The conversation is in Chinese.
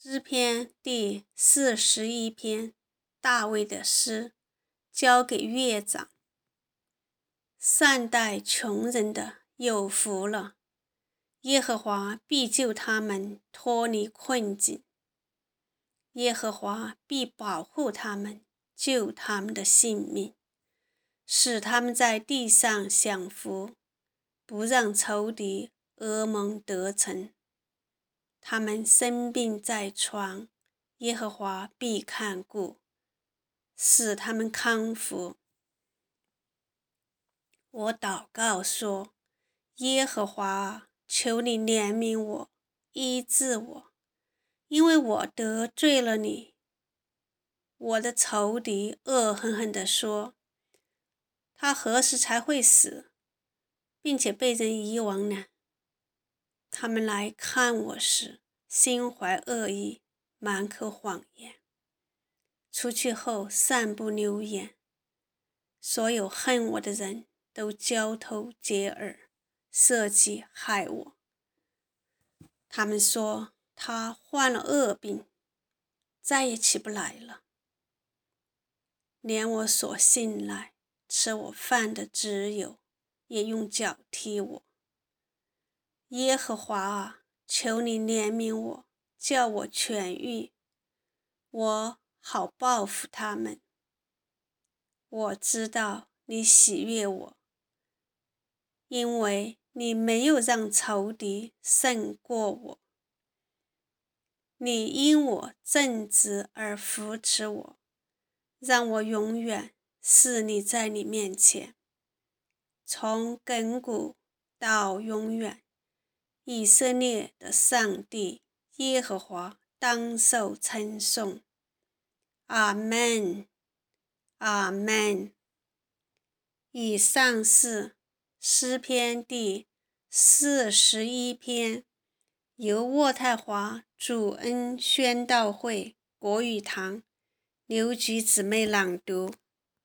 诗篇第41篇，大卫的诗，交给乐长。善待穷人的有福了，耶和华必救他们脱离困境，耶和华必保护他们，救他们的性命，使他们在地上享福，不让仇敌噩梦得逞。他们生病在床，耶和华必看顾，使他们康复。我祷告说：耶和华，求你怜悯我，医治我，因为我得罪了你。我的仇敌恶狠狠地说：他何时才会死，并且被人遗忘呢？他们来看我时，心怀恶意，满口谎言，出去后散布流言。所有恨我的人都交头接耳，设计害我。他们说他患了恶病，再也起不来了。连我所信赖吃我饭的挚友也用脚踢我。耶和华啊，求你怜悯我，叫我痊愈，我好报复他们。我知道你喜悦我，因为你没有让仇敌胜过我。你因我正直而扶持我，让我永远侍立在你面前，从亘古到永远。以色列的上帝耶和华当受称颂。阿们，阿们。以上是诗篇第41篇，由渥太华主恩宣道会国语堂刘菊姊妹朗读。